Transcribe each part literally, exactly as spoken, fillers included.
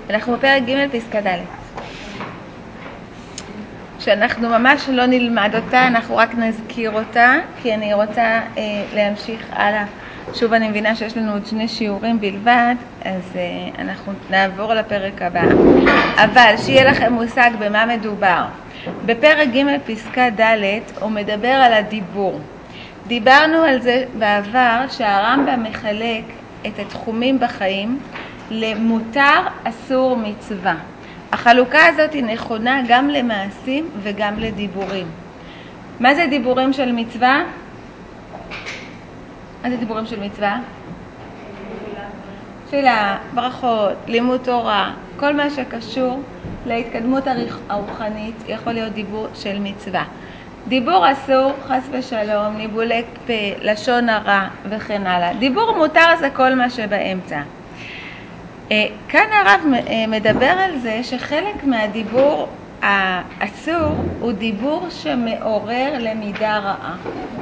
אנחנו בפרק ג' פסקה ד'. שאנחנו ממש לא נלמד אותה, אנחנו רק נזכיר אותה, כי אני רוצה אה, להמשיך הלאה. שוב אני מבינה שיש לנו עוד שני שיעורים בלבד, אז אה, אנחנו נעבור לפרק הבא. אבל שיהיה לכם מושג במה מדובר. בפרק ג' פסקה ד' הוא מדבר על הדיבור. דיברנו על זה בעבר שהרמב"ם מחלק את התחומים בחיים למותר, אסור, מצווה. החלוקה הזאת היא נכונה גם למעשים וגם לדיבורים. מה זה דיבורים של מצווה? מה זה דיבורים של מצווה? תפילה, ברכות, לימוד תורה, כל מה שקשור להתקדמות הרוחנית יכול להיות דיבור של מצווה. דיבור אסור, חס ושלום, ניבולי פה, לשון הרע וכן הלאה. דיבור מותר זה כל מה שבאמצע. כאן הרב מדבר על זה שחלק מהדיבור האסור הוא דיבור שמעורר למידה רעה.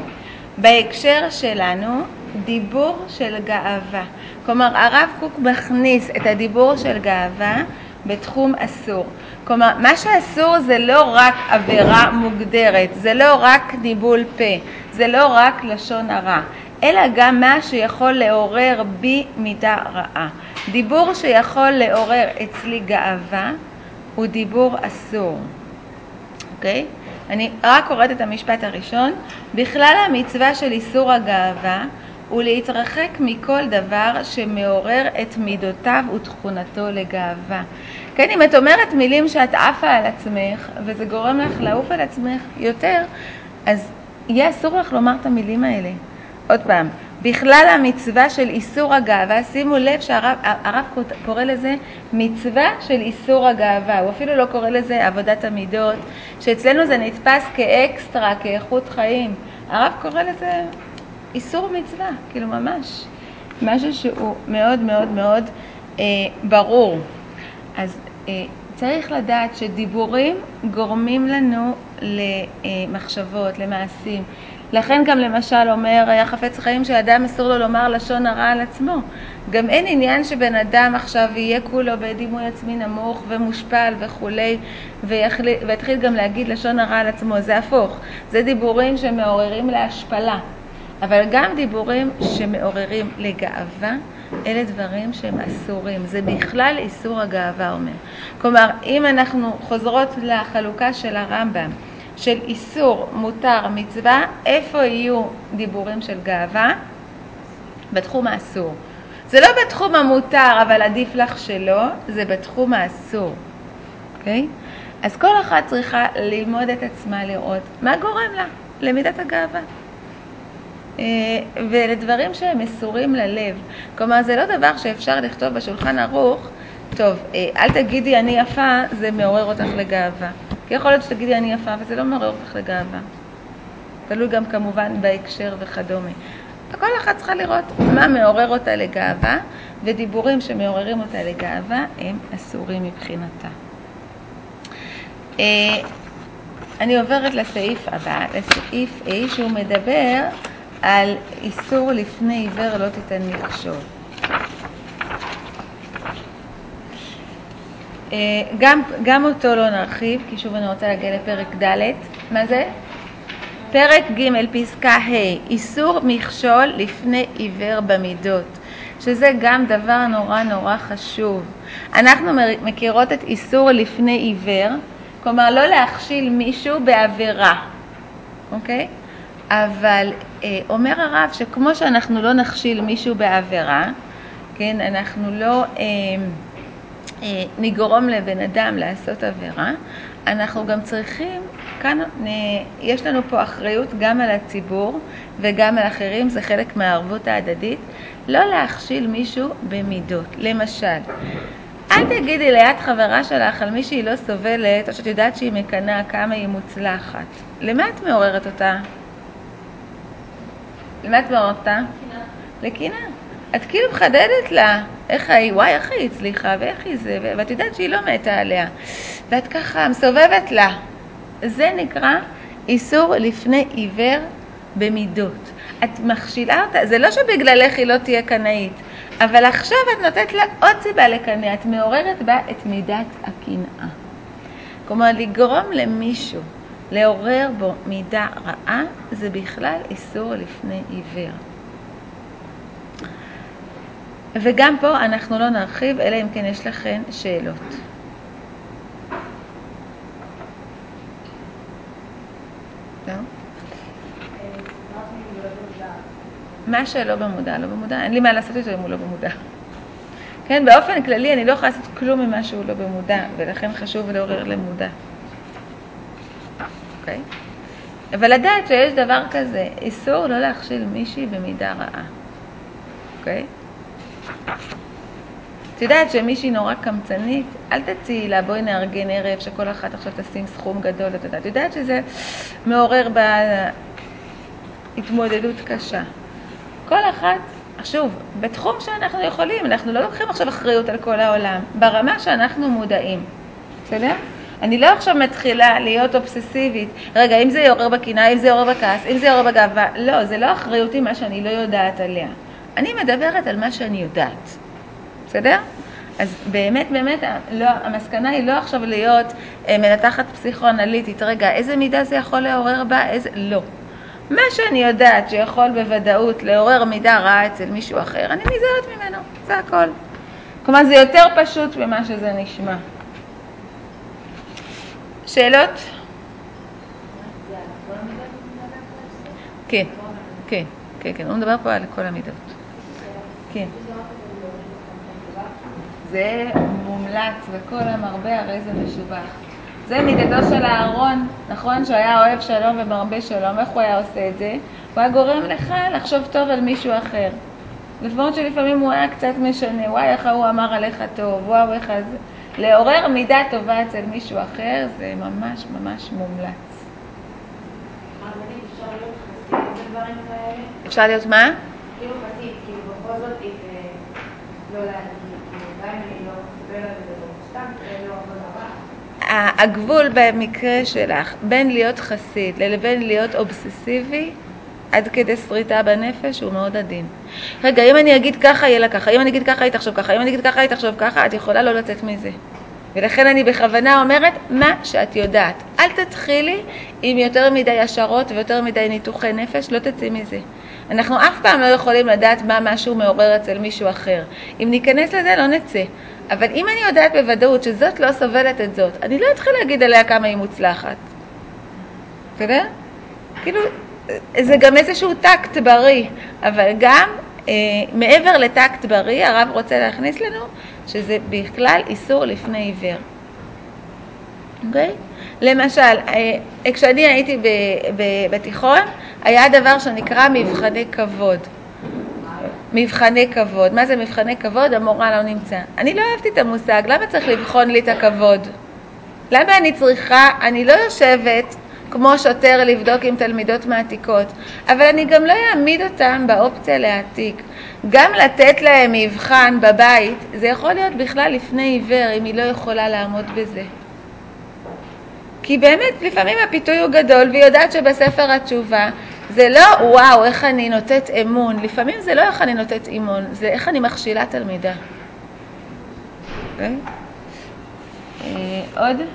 בהקשר שלנו, דיבור של גאווה. כלומר, הרב קוק מכניס את הדיבור של גאווה בתחום אסור. כלומר, מה שאסור זה לא רק עבירה מוגדרת, זה לא רק ניבול פה, זה לא רק לשון הרע, אלא גם מה שיכול לעורר בי מידה רעה. דיבור שיכול לעורר אצלי גאווה הוא דיבור אסור. אוקיי? אני רק קוראת את המשפט הראשון. בכלל המצווה של איסור הגאווה הוא להתרחק מכל דבר שמעורר את מידותיו ותכונתו לגאווה. כן, אם את אומרת מילים שאת עפה על עצמך וזה גורם לך לעוף על עצמך יותר, אז יהיה אסור לך לומר את המילים האלה. עוד פעם, בכלל המצווה של איסור הגאווה, שימו לב שהרב הרב קורא לזה מצווה של איסור הגאווה, הוא אפילו לא קורא לזה עבודת המידות, שאצלנו זה נתפס כאקסטרה, כאיכות חיים. הרב קורא לזה איסור מצווה, כאילו ממש, משהו שהוא מאוד מאוד מאוד אה, ברור. אז אה, צריך לדעת שדיבורים גורמים לנו למחשבות, למעשים. לכן גם למשל אומר החפץ חיים שאדם אסור לו לומר לשון הרע על עצמו. גם אין עניין שבן אדם עכשיו יהיה כולו בדימוי עצמי נמוך ומושפל וכולי, ויתחיל גם להגיד לשון הרע על עצמו. זה הפוך. זה דיבורים שמעוררים להשפלה. אבל גם דיבורים שמעוררים לגאווה, אלה דברים שהם אסורים. זה בכלל איסור הגאווה אומר. כלומר, אם אנחנו חוזרות לחלוקה של הרמב"ם, של איסור, מותר, מצווה, איפה יהיו דיבורים של גאווה? בתחום האסור. זה לא בתחום המותר, אבל עדיף לך שלא, זה בתחום האסור. אוקיי? אז כל אחת צריכה ללמוד את עצמה לראות מה גורם לה למידת הגאווה. ולדברים שהם מסורים ללב. כלומר, זה לא דבר שאפשר לכתוב בשולחן ערוך, טוב, אל תגידי אני יפה, זה מעורר אותך לגאווה. כי יכול להיות שתגידי אני יפה, וזה לא מעורר אותך לגאווה. תלוי גם כמובן בהקשר וכדומה. כל אחת צריכה לראות מה מעורר אותה לגאווה, ודיבורים שמעוררים אותה לגאווה הם אסורים מבחינתה. אני עוברת לסעיף הבא, לסעיף A, שהוא מדבר על איסור לפני עיוור לא תיתן מכשול. גם, גם אותו לא נרחיב, כי שוב אני רוצה להגיע לפרק ד'. מה זה? פרק ג' פסקה ה', איסור מכשול לפני עיוור במידות, שזה גם דבר נורא נורא חשוב. אנחנו מכירות את איסור לפני עיוור, כלומר לא להכשיל מישהו בעבירה, אוקיי? אבל אה, אומר הרב שכמו שאנחנו לא נכשיל מישהו בעבירה, כן, אנחנו לא אה, אה, נגרום לבן אדם לעשות עבירה, אנחנו גם צריכים, כאן אה, יש לנו פה אחריות גם על הציבור וגם על אחרים, זה חלק מהערבות ההדדית, לא להכשיל מישהו במידות. למשל, אל תגידי ליד חברה שלך על מי שהיא לא סובלת, או שאת יודעת שהיא מקנה כמה היא מוצלחת. למה את מעוררת אותה? למה את מעוררת אותה? לקינה. את כאילו מחדדת לה, איך היא, וואי, איך היא הצליחה, ואיך היא זה, ואת יודעת שהיא לא מתה עליה. ואת ככה מסובבת לה. זה נקרא איסור לפני עיוור במידות. את מכשילה אותה, זה לא שבגללך היא לא תהיה קנאית, אבל עכשיו את נותנת לה עוד סיבה לקנא, את מעוררת בה את מידת הקנאה. כלומר, לגרום למישהו, לעורר בו מידה רעה, זה בכלל איסור לפני עיוור. וגם פה אנחנו לא נרחיב, אלא אם כן יש לכן שאלות. לא? מה שלא במודע, לא במודע, אין לי מה לעשות איתו אם הוא לא במודע. כן, באופן כללי אני לא יכולה לעשות כלום ממה שהוא לא במודע, ולכן חשוב לעורר למודע. אוקיי? אבל לדעת שיש דבר כזה, איסור לא להכשיל מישהי במידה רעה. אוקיי? את יודעת שמישהי נורא קמצנית, אל תציעי לה, בואי נארגן ערב שכל אחת עכשיו תשים סכום גדול, את יודעת, את יודעת שזה מעורר בהתמודדות קשה. כל אחת, שוב, בתחום שאנחנו יכולים, אנחנו לא לוקחים עכשיו אחריות על כל העולם, ברמה שאנחנו מודעים, בסדר? אני לא עכשיו מתחילה להיות אובססיבית, רגע, אם זה יעורר בקנאה, אם זה יעורר בכעס, אם זה יעורר בגאווה, לא, זה לא אחריותי מה שאני לא יודעת עליה. אני מדברת על מה שאני יודעת, בסדר? אז באמת, באמת, לא, המסקנה היא לא עכשיו להיות אה, מנתחת פסיכואנליטית, רגע, איזה מידה זה יכול לעורר בה, איזה, לא. מה שאני יודעת שיכול בוודאות לעורר מידה רעה אצל מישהו אחר, אני נזהרת ממנו, זה הכל. כלומר, זה יותר פשוט ממה שזה נשמע. שאלות? כן, כן, כן, כן, הוא מדבר פה על כל המידות. כן. זה מומלץ, וכל המרבה הרי זה משובח. זה מידתו של הארון, נכון? שהיה אוהב שלום ומרבה שלום. איך הוא היה עושה את זה? הוא היה גורם לך לחשוב טוב על מישהו אחר. לפעמים שלפעמים הוא היה קצת משנה, וואי, איך הוא אמר עליך טוב, וואו, איך זה. לעורר מידה טובה אצל מישהו אחר, זה ממש ממש מומלץ. אפשר להיות מה? כאילו חסיד, כאילו בכל זאת, לא להגיד, גם אם אני לא מקבל על זה, סתם, זה לא עבודה רע. הגבול במקרה שלך, בין להיות חסיד לבין להיות אובססיבי, עד כדי שריטה בנפש, הוא מאוד עדין. רגע, אם אני אגיד ככה, יהיה לה ככה. אם אני אגיד ככה, היא תחשוב ככה. אם אני אגיד ככה, היא תחשוב ככה. את יכולה לא לצאת מזה. ולכן אני בכוונה אומרת, מה שאת יודעת. אל תתחילי עם יותר מדי ישרות ויותר מדי ניתוחי נפש, לא תצאי מזה. אנחנו אף פעם לא יכולים לדעת מה משהו מעורר אצל מישהו אחר. אם ניכנס לזה, לא נצא. אבל אם אני יודעת בוודאות שזאת לא סובלת את זאת, אני לא אתחיל להגיד עליה כמה היא מוצלחת. אתה יודע? כאילו, זה גם איזשהו טקט בריא, אבל גם אה, מעבר לטקט בריא, הרב רוצה להכניס לנו שזה בכלל איסור לפני עיוור. אוקיי? למשל, אה, כשאני הייתי ב, ב, בתיכון, היה דבר שנקרא מבחני כבוד. מבחני כבוד. מה זה מבחני כבוד? המורה לא נמצא. אני לא אהבתי את המושג, למה צריך לבחון לי את הכבוד? למה אני צריכה, אני לא יושבת כמו שוטר לבדוק עם תלמידות מעתיקות, אבל אני גם לא אעמיד אותם באופציה להעתיק. גם לתת להם מבחן בבית, זה יכול להיות בכלל לפני עיוור, אם היא לא יכולה לעמוד בזה. כי באמת לפעמים הפיתוי הוא גדול, והיא יודעת שבספר התשובה, זה לא וואו איך אני נותנת אמון, לפעמים זה לא איך אני נותנת אמון, זה איך אני מכשילה תלמידה. אוקיי? אה, עוד?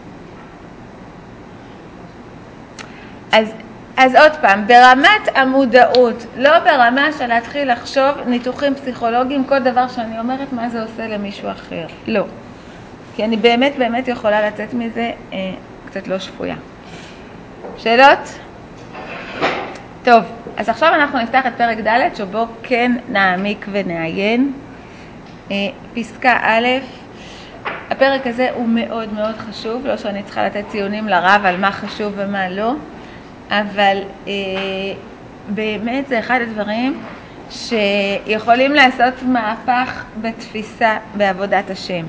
אז, אז עוד פעם, ברמת המודעות, לא ברמה של להתחיל לחשוב ניתוחים פסיכולוגיים, כל דבר שאני אומרת מה זה עושה למישהו אחר. לא. כי אני באמת באמת יכולה לצאת מזה אה, קצת לא שפויה. שאלות? טוב, אז עכשיו אנחנו נפתח את פרק ד' שבו כן נעמיק ונעיין. אה, פסקה א', הפרק הזה הוא מאוד מאוד חשוב, לא שאני צריכה לתת ציונים לרב על מה חשוב ומה לא, אבל אה, באמת זה אחד הדברים שיכולים לעשות מהפך בתפיסה בעבודת השם.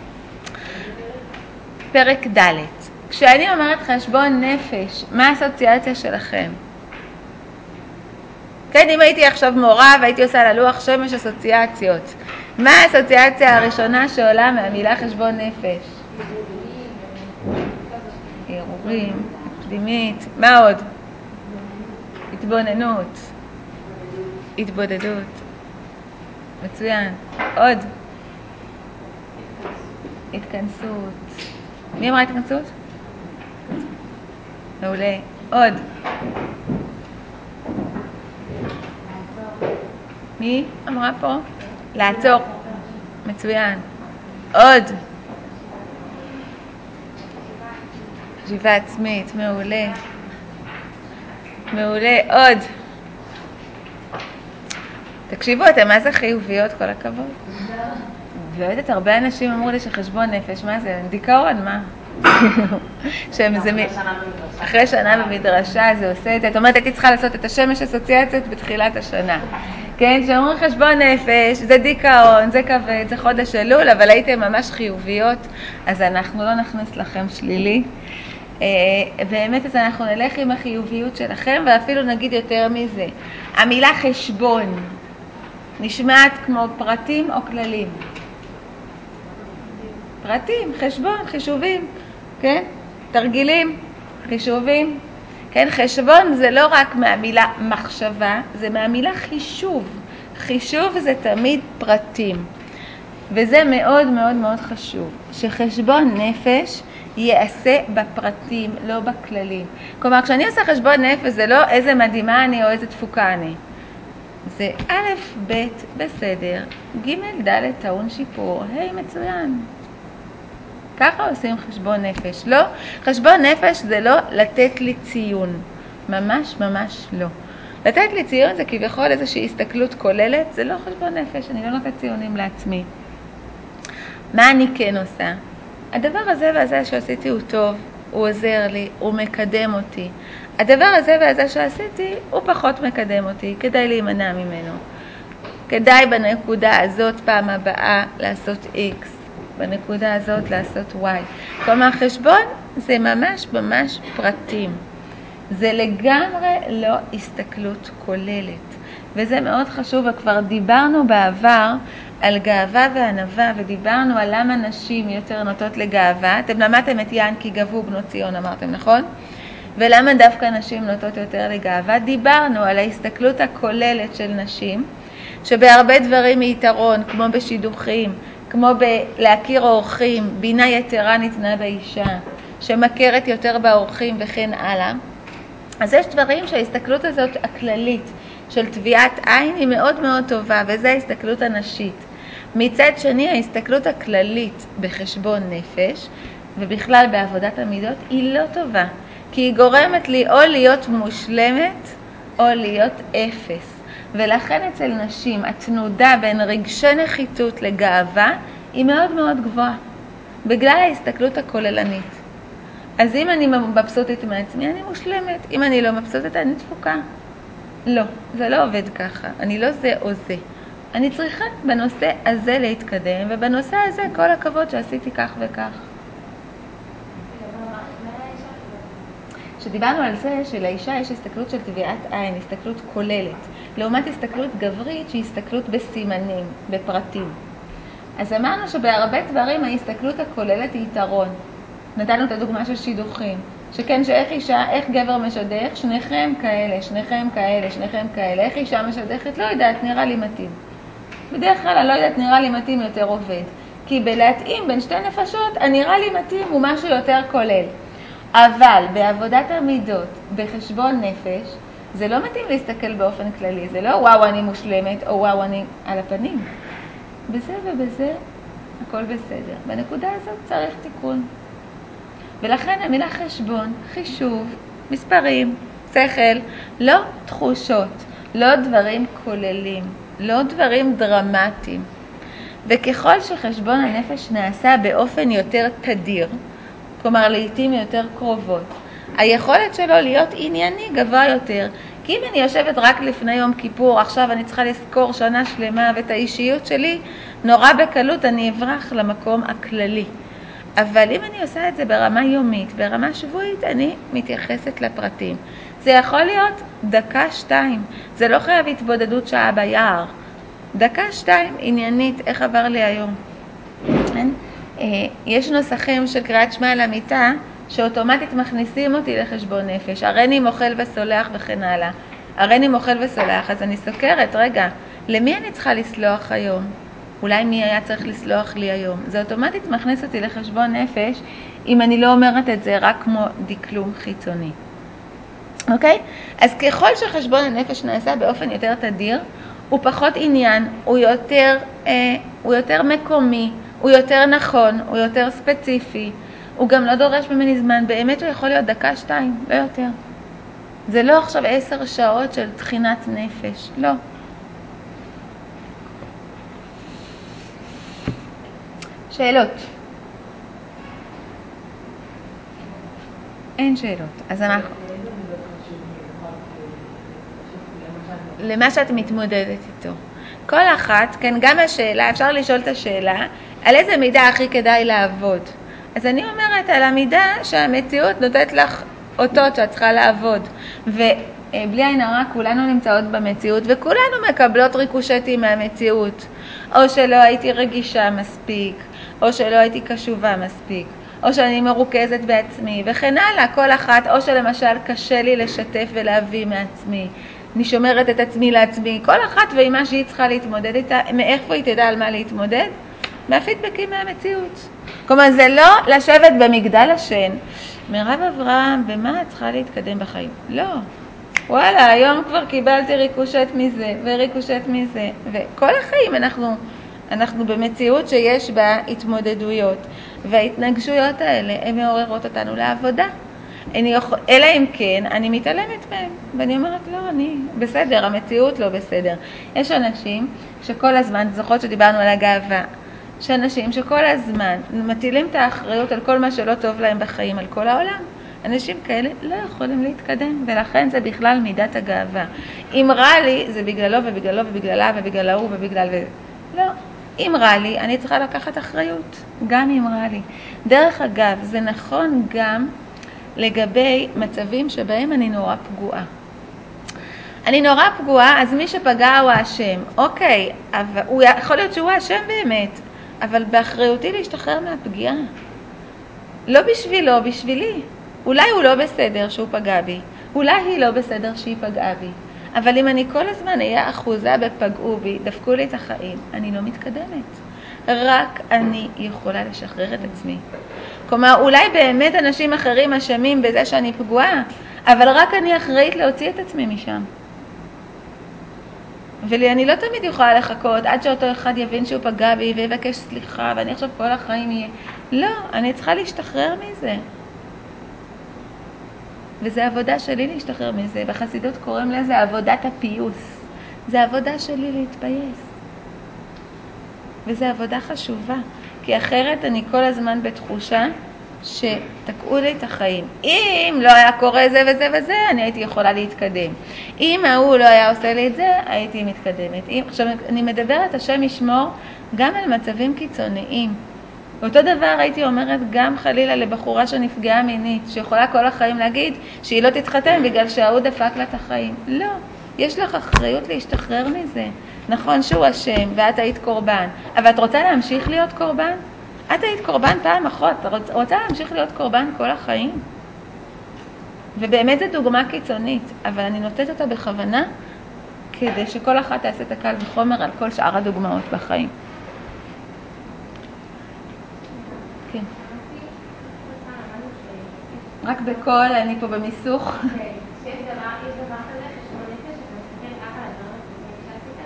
פרק ד', כשאני אומרת חשבון נפש, מה האסוציאציה שלכם? כן, אם הייתי עכשיו מורה והייתי עושה על הלוח שמש אסוציאציות, מה האסוציאציה הראשונה שעולה מהמילה חשבון נפש? ערעורים, פנימית, מה עוד? התבוננות, התבודדות. מצוין. עוד. התכנסות. מי אמרה התכנסות? מעולה. עוד. מי אמרה פה? לעצור. מצוין. עוד. חשיבה עצמית. מעולה. מעולה. עוד. תקשיבו, אתם מה זה חיוביות, כל הכבוד? באמת, הרבה אנשים אמרו לי שחשבון נפש, מה זה? דיכאון, מה? אחרי שנה במדרשה זה עושה את זה. את אומרת, הייתי צריכה לעשות את השמש אסוציאציות בתחילת השנה. כן, שאומרים חשבון נפש, זה דיכאון, זה כבד, זה חודש אלול, אבל הייתם ממש חיוביות, אז אנחנו לא נכניס לכם שלילי. באמת, אז אנחנו נלך עם החיוביות שלכם, ואפילו נגיד יותר מזה. המילה חשבון נשמעת כמו פרטים או כללים? פרטים, חשבון, חישובים, כן? תרגילים, חישובים. כן, חשבון זה לא רק מהמילה מחשבה, זה מהמילה חישוב. חישוב זה תמיד פרטים. וזה מאוד מאוד מאוד חשוב, שחשבון נפש יעשה בפרטים, לא בכללים. כלומר, כשאני עושה חשבון נפש, זה לא איזה מדהימה אני או איזה תפוקה אני. זה א', ב', בסדר, ג', ד', טעון שיפור, היי, מצוין. ככה עושים חשבון נפש. לא, חשבון נפש זה לא לתת לי ציון. ממש ממש לא. לתת לי ציון זה כביכול איזושהי הסתכלות כוללת, זה לא חשבון נפש, אני לא נותנת ציונים לעצמי. מה אני כן עושה? הדבר הזה והזה שעשיתי הוא טוב, הוא עוזר לי, הוא מקדם אותי. הדבר הזה והזה שעשיתי הוא פחות מקדם אותי, כדאי להימנע ממנו. כדאי בנקודה הזאת פעם הבאה לעשות X, בנקודה הזאת לעשות Y. כלומר, חשבון זה ממש ממש פרטים. זה לגמרי לא הסתכלות כוללת. וזה מאוד חשוב, וכבר דיברנו בעבר על גאווה וענווה, ודיברנו על למה נשים יותר נוטות לגאווה. אתם למדתם את ינקי גבו בנות ציון, אמרתם, נכון? ולמה דווקא נשים נוטות יותר לגאווה? דיברנו על ההסתכלות הכוללת של נשים, שבהרבה דברים מיתרון, כמו בשידוכים, כמו בלהכיר אורחים, בינה יתרה ניתנה באישה, שמכרת יותר באורחים וכן הלאה. אז יש דברים שההסתכלות הזאת הכללית של טביעת עין היא מאוד מאוד טובה, וזו ההסתכלות הנשית. מצד שני, ההסתכלות הכללית בחשבון נפש, ובכלל בעבודת המידות, היא לא טובה. כי היא גורמת לי או להיות מושלמת, או להיות אפס. ולכן אצל נשים, התנודה בין רגשי נחיתות לגאווה, היא מאוד מאוד גבוהה. בגלל ההסתכלות הכוללנית. אז אם אני מבסוטית מעצמי, אני מושלמת. אם אני לא מבסוטית, אני תפוקה. לא, זה לא עובד ככה. אני לא זה או זה. אני צריכה בנושא הזה להתקדם, ובנושא הזה כל הכבוד שעשיתי כך וכך. שדיברנו על זה שלאישה יש הסתכלות של טביעת עין, הסתכלות כוללת, לעומת הסתכלות גברית שהיא הסתכלות בסימנים, בפרטים. אז אמרנו שבהרבה דברים ההסתכלות הכוללת היא יתרון. נתנו את הדוגמה של שידוכים, שכן שאיך אישה, איך גבר משדך, שניכם כאלה, שניכם כאלה, שניכם כאלה, איך אישה משדכת, לא יודעת, נראה לי מתאים. בדרך כלל אני לא יודעת, נראה לי מתאים יותר עובד, כי בלהתאים בין שתי נפשות, הנראה לי מתאים הוא משהו יותר כולל. אבל בעבודת המידות, בחשבון נפש, זה לא מתאים להסתכל באופן כללי, זה לא וואו אני מושלמת או וואו אני על הפנים. בזה ובזה הכל בסדר. בנקודה הזאת צריך תיקון. ולכן המילה חשבון, חישוב, מספרים, שכל, לא תחושות, לא דברים כוללים, לא דברים דרמטיים. וככל שחשבון הנפש נעשה באופן יותר תדיר, כלומר לעתים יותר קרובות, היכולת שלו להיות ענייני גבוה יותר. כי אם אני יושבת רק לפני יום כיפור, עכשיו אני צריכה לזכור שנה שלמה ואת האישיות שלי, נורא בקלות אני אברח למקום הכללי. אבל אם אני עושה את זה ברמה יומית, ברמה שבועית, אני מתייחסת לפרטים. זה יכול להיות דקה שתיים, זה לא חייב התבודדות שעה ביער. דקה שתיים עניינית, איך עבר לי היום? יש נוסחים של קריאת שמע על המיטה, שאוטומטית מכניסים אותי לחשבון נפש. הריני מוכל וסולח וכן הלאה. הריני מוכל וסולח, אז אני סוקרת, רגע, למי אני צריכה לסלוח היום? אולי מי היה צריך לסלוח לי היום? זה אוטומטית מכניס אותי לחשבון נפש, אם אני לא אומרת את זה רק כמו דקלום חיצוני. אוקיי? אז ככל שחשבון הנפש נעשה באופן יותר תדיר, הוא פחות עניין, הוא יותר, אה, הוא יותר מקומי, הוא יותר נכון, הוא יותר ספציפי, הוא גם לא דורש ממני זמן, באמת הוא יכול להיות דקה, שתיים, לא יותר. זה לא עכשיו עשר שעות של תחינת נפש, לא. שאלות? אין שאלות, אז אנחנו... למה שאת מתמודדת איתו. כל אחת, כן, גם השאלה, אפשר לשאול את השאלה, על איזה מידה הכי כדאי לעבוד. אז אני אומרת על המידה שהמציאות נותנת לך אותות שאת צריכה לעבוד. ובלי עין הרע, כולנו נמצאות במציאות, וכולנו מקבלות ריקושטים מהמציאות. או שלא הייתי רגישה מספיק, או שלא הייתי קשובה מספיק, או שאני מרוכזת בעצמי, וכן הלאה, כל אחת, או שלמשל קשה לי לשתף ולהביא מעצמי. אני שומרת את עצמי לעצמי, כל אחת ועם מה שהיא צריכה להתמודד איתה, מאיפה היא תדע על מה להתמודד? מהפידבקים מהמציאות. כלומר, זה לא לשבת במגדל השן. מירב אברהם, במה את צריכה להתקדם בחיים? לא. וואלה, היום כבר קיבלתי ריקושט מזה, וריקושט מזה, וכל החיים אנחנו, אנחנו במציאות שיש בה התמודדויות, וההתנגשויות האלה, הן מעוררות אותנו לעבודה. אני יכול, אלא אם כן, אני מתעלמת מהם, ואני אומרת, לא, אני בסדר, המציאות לא בסדר. יש אנשים שכל הזמן, זוכרות שדיברנו על הגאווה, שאנשים שכל הזמן מטילים את האחריות על כל מה שלא טוב להם בחיים, על כל העולם. אנשים כאלה לא יכולים להתקדם, ולכן זה בכלל מידת הגאווה. אם רע לי, זה בגללו ובגללו ובגללה ובגלל ההוא ובגלל ו... לא. אם רע לי, אני צריכה לקחת אחריות, גם אם רע לי. דרך אגב, זה נכון גם לגבי מצבים שבהם אני נורא פגועה. אני נורא פגועה, אז מי שפגע הוא האשם. אוקיי, אבל הוא יכול להיות שהוא האשם באמת, אבל באחריותי להשתחרר מהפגיעה. לא בשבילו, בשבילי. אולי הוא לא בסדר שהוא פגע בי, אולי היא לא בסדר שהיא פגעה בי. אבל אם אני כל הזמן אהיה אחוזה בפגעו בי, דפקו לי את החיים, אני לא מתקדמת. רק אני יכולה לשחרר את עצמי. כלומר, אולי באמת אנשים אחרים אשמים בזה שאני פגועה, אבל רק אני אחראית להוציא את עצמי משם. ולי אני לא תמיד יכולה לחכות עד שאותו אחד יבין שהוא פגע בי ויבקש סליחה, ואני עכשיו כל החיים יהיה. לא, אני צריכה להשתחרר מזה. וזה עבודה שלי להשתחרר מזה. בחסידות קוראים לזה עבודת הפיוס. זה עבודה שלי להתפייס. וזה עבודה חשובה, כי אחרת אני כל הזמן בתחושה שתקעו לי את החיים. אם לא היה קורה זה וזה וזה, אני הייתי יכולה להתקדם. אם ההוא לא היה עושה לי את זה, הייתי מתקדמת. אם, עכשיו, אני מדברת, השם ישמור, גם על מצבים קיצוניים. אותו דבר הייתי אומרת גם חלילה לבחורה שנפגעה מינית, שיכולה כל החיים להגיד שהיא לא תתחתן בגלל שההוא דפק לה את החיים. לא, יש לך אחריות להשתחרר מזה. נכון שהוא אשם ואת היית קורבן, אבל את רוצה להמשיך להיות קורבן? את היית קורבן פעם אחת, את רוצה להמשיך להיות קורבן כל החיים? ובאמת זו דוגמה קיצונית, אבל אני נותנת אותה בכוונה, כדי שכל אחת תעשה את הקל וחומר על כל שאר הדוגמאות בחיים. כן. רק בכל, אני פה במיסוך. שיש דבר, יש דבר כזה, חשבון נפש, שאתה מסתכל ככה על הדברים שעשית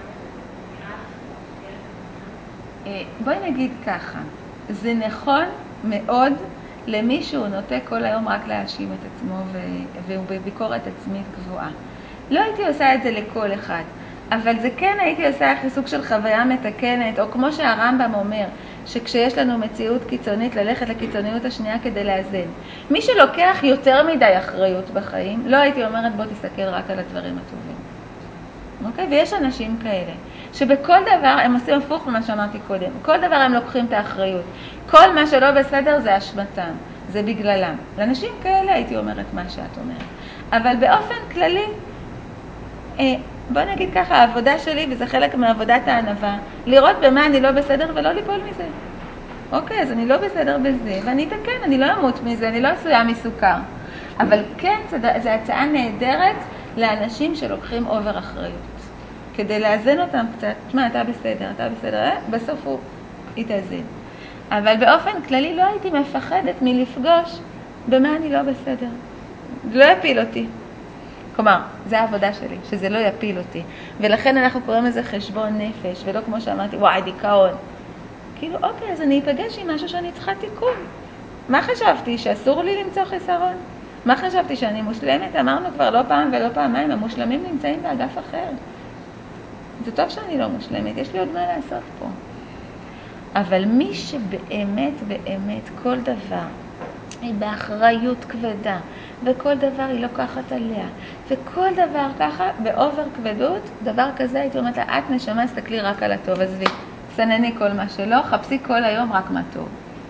באותם... בואי נגיד ככה, זה נכון מאוד למי שהוא נוטה כל היום רק להאשים את עצמו והוא בביקורת עצמית גבוהה. לא הייתי עושה את זה לכל אחד, אבל זה כן הייתי עושה סוג של חוויה מתקנת, או כמו שהרמב"ם אומר, שכשיש לנו מציאות קיצונית, ללכת לקיצוניות השנייה כדי לאזן. מי שלוקח יותר מדי אחריות בחיים, לא הייתי אומרת בוא תסתכל רק על הדברים הטובים. אוקיי? ויש אנשים כאלה, שבכל דבר הם עושים הפוך ממה שאמרתי קודם. כל דבר הם לוקחים את האחריות. כל מה שלא בסדר זה אשמתם, זה בגללם. לאנשים כאלה הייתי אומרת מה שאת אומרת. אבל באופן כללי, בוא נגיד ככה, העבודה שלי, וזה חלק מעבודת הענווה, לראות במה אני לא בסדר ולא ליפול מזה. אוקיי, אז אני לא בסדר בזה, ואני אתקן, אני לא אמות מזה, אני לא עשויה מסוכר. אבל כן, זו הצעה נהדרת לאנשים שלוקחים אובר אחריות. כדי לאזן אותם קצת. תשמע, אתה בסדר, אתה בסדר, אה? בסוף הוא יתאזן. אבל באופן כללי לא הייתי מפחדת מלפגוש במה אני לא בסדר. זה לא יפיל אותי. כלומר, זה העבודה שלי, שזה לא יפיל אותי. ולכן אנחנו קוראים לזה חשבון נפש, ולא כמו שאמרתי, וואי, דיכאון. כאילו, אוקיי, אז אני אפגש עם משהו שאני צריכה תיקון. מה חשבתי? שאסור לי למצוא חיסרון? מה חשבתי? שאני מושלמת? אמרנו כבר לא פעם ולא פעמיים, המושלמים נמצאים באגף אחר. זה טוב שאני לא מושלמת, יש לי עוד מה לעשות פה. אבל מי שבאמת, באמת, כל דבר, היא באחריות כבדה, וכל דבר היא לוקחת עליה, וכל דבר ככה, באובר כבדות, דבר כזה, הייתי אומרת לה, את נשמה, סתכלי רק על הטוב, עזבי, סנני כל מה שלא, חפשי כל היום רק מה טוב.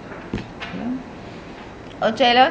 עוד שאלות?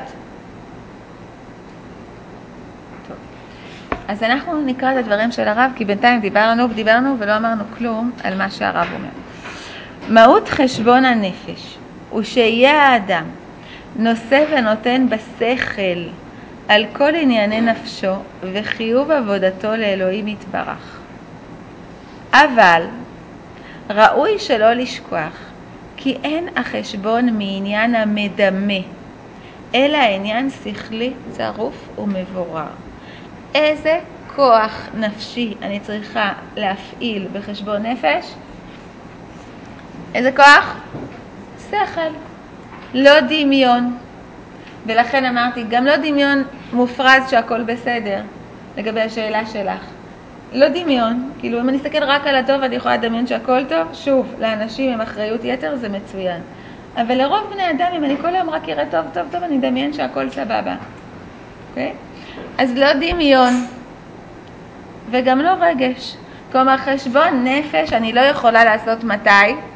טוב. אז אנחנו נקרא את הדברים של הרב, כי בינתיים דיברנו ודיברנו ולא אמרנו כלום על מה שהרב אומר. מהות חשבון הנפש הוא שיהיה האדם נושא ונותן בשכל על כל ענייני נפשו וחיוב עבודתו לאלוהים יתברך. אבל ראוי שלא לשכוח כי אין החשבון מעניין המדמה, אלא עניין שכלי צרוף ומבורר. איזה כוח נפשי אני צריכה להפעיל בחשבון נפש? איזה כוח? שכל, לא דמיון. ולכן אמרתי, גם לא דמיון מופרז שהכל בסדר, לגבי השאלה שלך. לא דמיון, כאילו אם אני אסתכל רק על הטוב, אני יכולה לדמיין שהכל טוב. שוב, לאנשים עם אחריות יתר זה מצוין. אבל לרוב בני אדם, אם אני כל היום רק אראה טוב, טוב, טוב, אני אדמיין שהכל סבבה. אוקיי? אז לא דמיון, וגם לא רגש. כלומר, חשבון נפש אני לא יכולה לעשות מתי?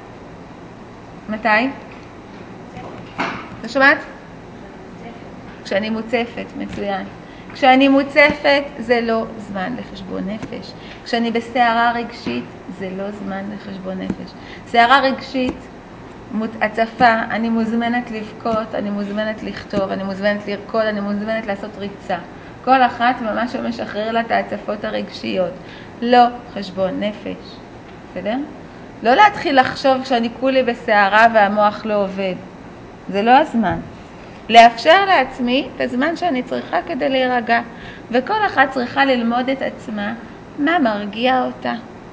מתי? אתה שומעת? כשאני מוצפת, מצוין. כשאני מוצפת זה לא זמן לחשבון נפש. כשאני בסערה רגשית זה לא זמן לחשבון נפש. סערה רגשית, הצפה, אני מוזמנת לבכות, אני מוזמנת לכתוב, אני מוזמנת לרקוד, אני מוזמנת לעשות ריצה. כל אחת ממש משחרר לה את ההצפות הרגשיות. לא חשבון נפש. בסדר? לא להתחיל לחשוב כשאני כולי בסערה והמוח לא עובד. זה לא הזמן. לאפשר לעצמי את הזמן שאני צריכה כדי להירגע. וכל אחת צריכה ללמוד את עצמה מה מרגיע אותה.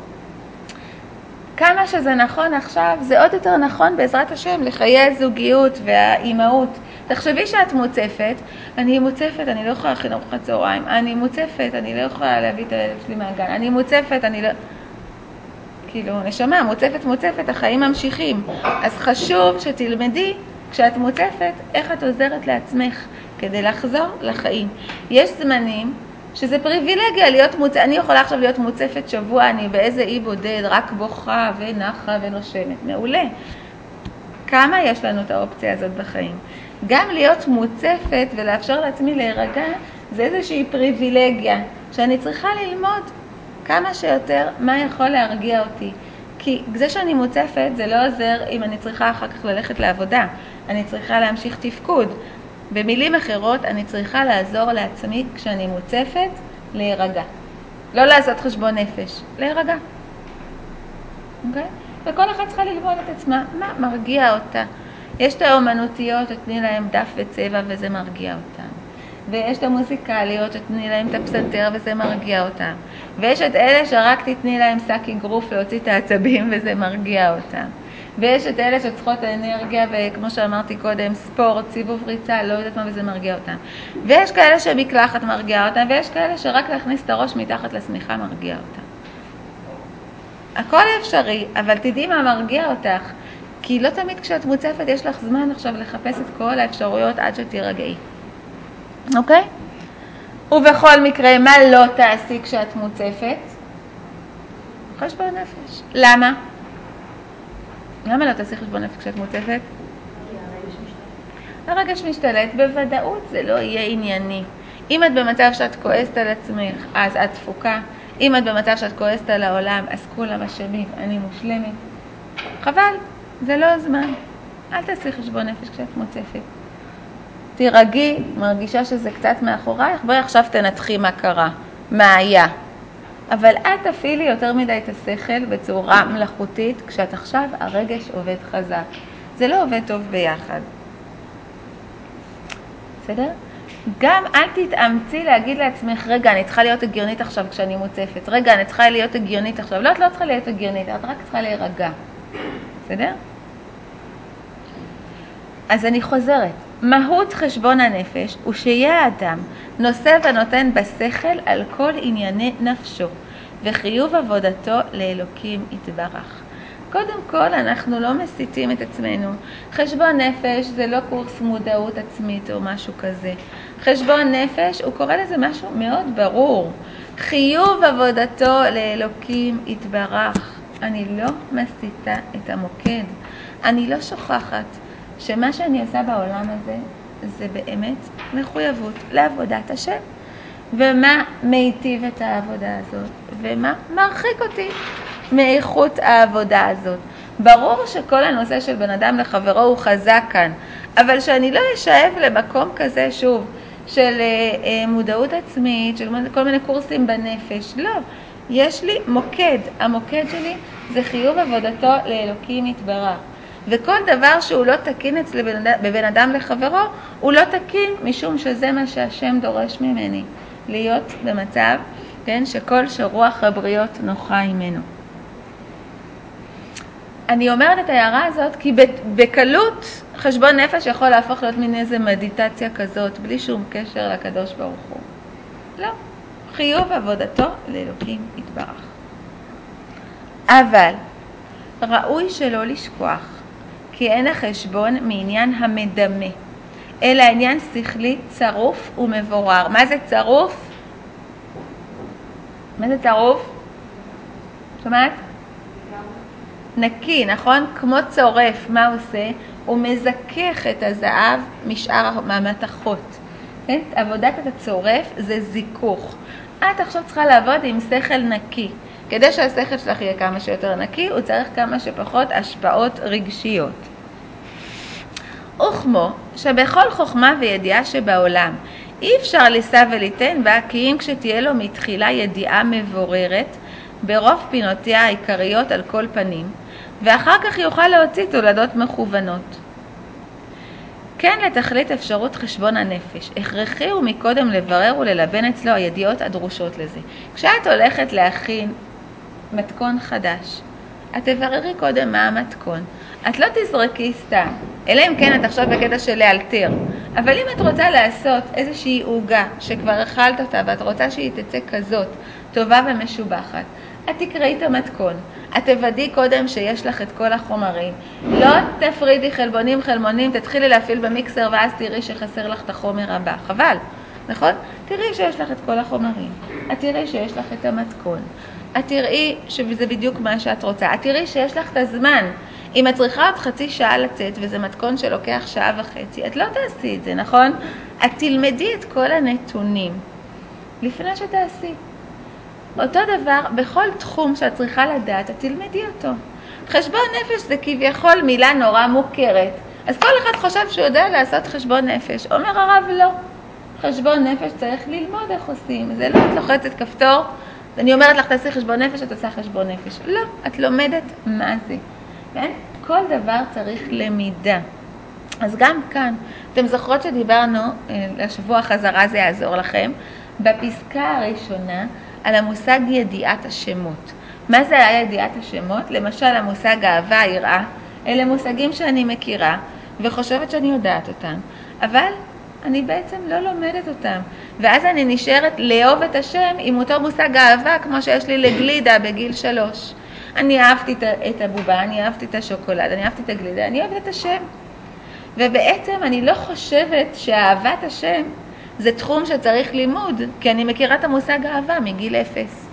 כמה שזה נכון עכשיו, זה עוד יותר נכון בעזרת השם לחיי הזוגיות והאימהות. תחשבי שאת מוצפת, אני מוצפת, אני לא יכולה להכין ארוחת צהריים, אני מוצפת, אני לא יכולה להביא את הילד שלי מהגן, אני מוצפת, אני לא... כאילו, נשמה, מוצפת, מוצפת, החיים ממשיכים. אז חשוב שתלמדי, כשאת מוצפת, איך את עוזרת לעצמך כדי לחזור לחיים. יש זמנים שזה פריבילגיה להיות מוצפת, אני יכולה עכשיו להיות מוצפת שבוע, אני באיזה אי בודד, רק בוכה ונחה ונושמת. מעולה. כמה יש לנו את האופציה הזאת בחיים? גם להיות מוצפת ולאפשר לעצמי להירגע, זה איזושהי פריבילגיה שאני צריכה ללמוד כמה שיותר מה יכול להרגיע אותי. כי זה שאני מוצפת זה לא עוזר אם אני צריכה אחר כך ללכת לעבודה. אני צריכה להמשיך תפקוד. במילים אחרות אני צריכה לעזור לעצמי כשאני מוצפת להירגע. לא לעשות חשבון נפש, להירגע. אוקיי? וכל אחד צריכה ללמוד את עצמה, מה מרגיע אותה. יש את האומנותיות, תתני להם דף וצבע וזה מרגיע אותם. ויש את המוזיקליות, תתני להם את הפסנתר וזה מרגיע אותם. ויש את אלה שרק תתני להם סק אגרוף להוציא את העצבים וזה מרגיע אותם. ויש את אלה שצריכות האנרגיה וכמו שאמרתי קודם, ספורט, סיבוב ריצה, לא יודעת מה וזה מרגיע אותם. ויש כאלה שמקלחת מרגיע אותם, ויש כאלה שרק להכניס את הראש מתחת לשמיכה מרגיע אותם. הכל אפשרי, אבל תדעי מה מרגיע אותך, כי לא תמיד כשאת מוצפת יש לך זמן עכשיו לחפש את כל האפשרויות עד שתירגעי. אוקיי? ובכל מקרה, מה לא תעשי כשאת מוצפת? חשבון נפש. למה? למה לא תעשי חשבון נפש כשאת מוצפת? הרגש משתלט, בוודאות זה לא יהיה ענייני. אם את במצב שאת כועסת על עצמך, אז את תפוקה. אם את במצב שאת כועסת על העולם, אז כולם אשמים, אני מושלמת. חבל, זה לא הזמן. אל תעשי חשבון נפש כשאת מוצפת. תירגעי, מרגישה שזה קצת מאחורייך, בואי עכשיו תנתחי מה קרה, מה היה. אבל את תפעילי יותר מדי את השכל בצורה מלאכותית, כשאת עכשיו הרגש עובד חזק. זה לא עובד טוב ביחד. בסדר? גם אל תתאמצי להגיד לעצמך, רגע, אני צריכה להיות הגיונית עכשיו כשאני מוצפת. רגע, אני צריכה להיות הגיונית עכשיו. לא, את לא צריכה להיות הגיונית, את רק צריכה להירגע. בסדר? אז אני חוזרת. מהות חשבון הנפש הוא שיהיה האדם נושא ונותן בשכל על כל ענייני נפשו, וחיוב עבודתו לאלוקים יתברך. קודם כל, אנחנו לא מסיתים את עצמנו. חשבון נפש זה לא קורס מודעות עצמית או משהו כזה. חשבון נפש, הוא קורא לזה משהו מאוד ברור. חיוב עבודתו לאלוקים יתברך. אני לא מסיתה את המוקד. אני לא שוכחת שמה שאני עושה בעולם הזה, זה באמת מחויבות לעבודת השם. ומה מיטיב את העבודה הזאת, ומה מרחיק אותי מאיכות העבודה הזאת. ברור שכל הנושא של בן אדם לחברו הוא חזק כאן, אבל שאני לא אשאב למקום כזה שוב, של אה, מודעות עצמית, של כל מיני קורסים בנפש, לא. יש לי מוקד, המוקד שלי זה חיוב עבודתו לאלוקים יתברך. וכל דבר שהוא לא תקין אצלי בבן אדם לחברו, הוא לא תקין משום שזה מה שהשם דורש ממני. להיות במצב, כן, שכל שרוח הבריות נוחה ממנו. אני אומרת את ההערה הזאת כי בקלות חשבון נפש יכול להפוך להיות מין איזה מדיטציה כזאת, בלי שום קשר לקדוש ברוך הוא. לא. חיוב עבודתו לאלוקים יתברך. אבל ראוי שלא לשכוח כי אין החשבון מעניין המדמה, אלא עניין שכלי צרוף ומבורר. מה זה צרוף? מה זה צרוף? שומעת? נקי, נכון? כמו צורף, מה הוא עושה? הוא מזכך את הזהב משאר המתכות. כן? עבודת הצורף זה זיכוך. את עכשיו צריכה לעבוד עם שכל נקי. כדי שהשכל שלך יהיה כמה שיותר נקי, הוא צריך כמה שפחות השפעות רגשיות. וכמו שבכל חוכמה וידיעה שבעולם אי אפשר לישא וליתן בה, כי אם כשתהיה לו מתחילה ידיעה מבוררת ברוב פינותיה העיקריות על כל פנים, ואחר כך יוכל להוציא תולדות מכוונות. כן, לתכלית אפשרות חשבון הנפש, הכרחי הוא מקודם לברר וללבן אצלו הידיעות הדרושות לזה. כשאת הולכת להכין מתכון חדש, את תבררי קודם מה המתכון. את לא תזרקי סתם, אלא אם כן את עכשיו בקטע של לאלתר. אבל אם את רוצה לעשות איזושהי עוגה שכבר אכלת אותה ואת רוצה שהיא תצא כזאת, טובה ומשובחת, את תקראי את המתכון. את תוודאי קודם שיש לך את כל החומרים. לא תפרידי חלבונים חלבונים, תתחילי להפעיל במיקסר ואז תראי שחסר לך את החומר הבא. חבל, נכון? תראי שיש לך את כל החומרים. את תראי שיש לך את המתכון. את תראי שזה בדיוק מה שאת רוצה. את תראי שיש לך את הזמן. אם את צריכה עוד חצי שעה לצאת, וזה מתכון שלוקח שעה וחצי, את לא תעשי את זה, נכון? את תלמדי את כל הנתונים לפני שתעשי. אותו דבר, בכל תחום שאת צריכה לדעת, את תלמדי אותו. חשבון נפש זה כביכול מילה נורא מוכרת. אז כל אחד חושב שהוא יודע לעשות חשבון נפש. אומר הרב, לא. חשבון נפש צריך ללמוד איך עושים. זה לא, את לוחצת כפתור, ואני אומרת לך, תעשי חשבון נפש, את עושה חשבון נפש. לא, את לומדת מה זה. כן? כל דבר צריך למידה. אז גם כאן, אתם זוכרות שדיברנו, לשבוע חזרה זה יעזור לכם, בפסקה הראשונה, על המושג ידיעת השמות. מה זה היה ידיעת השמות? למשל, המושג אהבה, יראה, אלה מושגים שאני מכירה וחושבת שאני יודעת אותם, אבל אני בעצם לא לומדת אותם. ואז אני נשארת לאהוב את השם עם אותו מושג אהבה, כמו שיש לי לגלידה בגיל שלוש. אני אהבתי את הבובה, אני אהבתי את השוקולד, אני אהבתי את הגלידה, אני אוהבת את השם. ובעצם אני לא חושבת שאהבת השם זה תחום שצריך לימוד, כי אני מכירה את המושג אהבה מגיל אפס.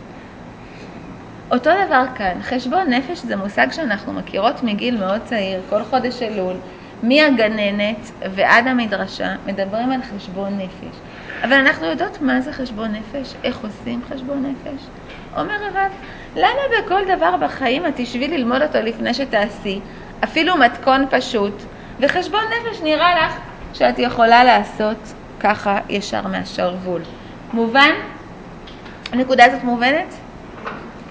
אותו דבר כאן, חשבון נפש זה מושג שאנחנו מכירות מגיל מאוד צעיר, כל חודש אלול, מהגננת ועד המדרשה מדברים על חשבון נפש. אבל אנחנו יודעות מה זה חשבון נפש, איך עושים חשבון נפש. אומר הרב, למה בכל דבר בחיים את תשבי ללמוד אותו לפני שתעשי, אפילו מתכון פשוט, וחשבון נפש נראה לך שאת יכולה לעשות ככה ישר מהשרוול. מובן? הנקודה הזאת מובנת?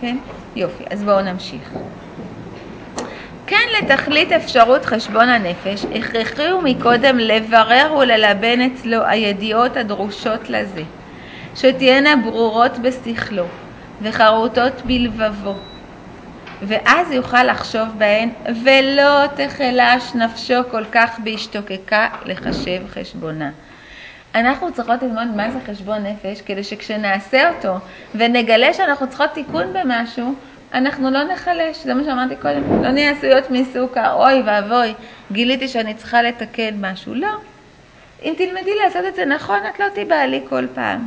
כן? יופי, אז בואו נמשיך. כן, לתכלית אפשרות חשבון הנפש, הכרחי הוא מקודם לברר וללבן אצלו הידיעות הדרושות לזה, שתהיינה ברורות בשכלו וחרוטות בלבבו, ואז יוכל לחשוב בהן, ולא תחלש נפשו כל כך בהשתוקקה לחשב חשבונה. אנחנו צריכות ללמוד מה זה חשבון נפש, כדי שכשנעשה אותו ונגלה שאנחנו צריכות תיקון במשהו, אנחנו לא נחלש. זה מה שאמרתי קודם, לא נהיה עשויות מסוכר, אוי ואבוי, גיליתי שאני צריכה לתקן משהו. לא. אם תלמדי לעשות את זה נכון, את לא תיבעלי כל פעם.